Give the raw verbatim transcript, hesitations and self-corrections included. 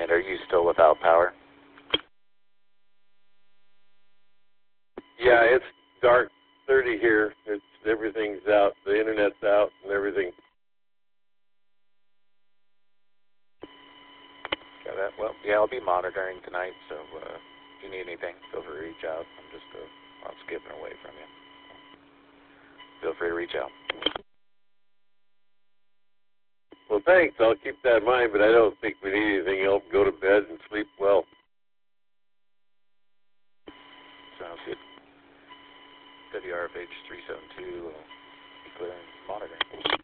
And are you still without power? Yeah, it's dark thirty here. It's everything's out. The internet's out and everything. Got that? Well, yeah, I'll be monitoring tonight, so uh, if you need anything, feel free to reach out. I'm just uh, I'm skipping away from you. Feel free to reach out. Well, thanks. I'll keep that in mind, but I don't think we need anything else. Go to bed and sleep well. Sounds good. W R F H three seven two, uh, clear and monitoring.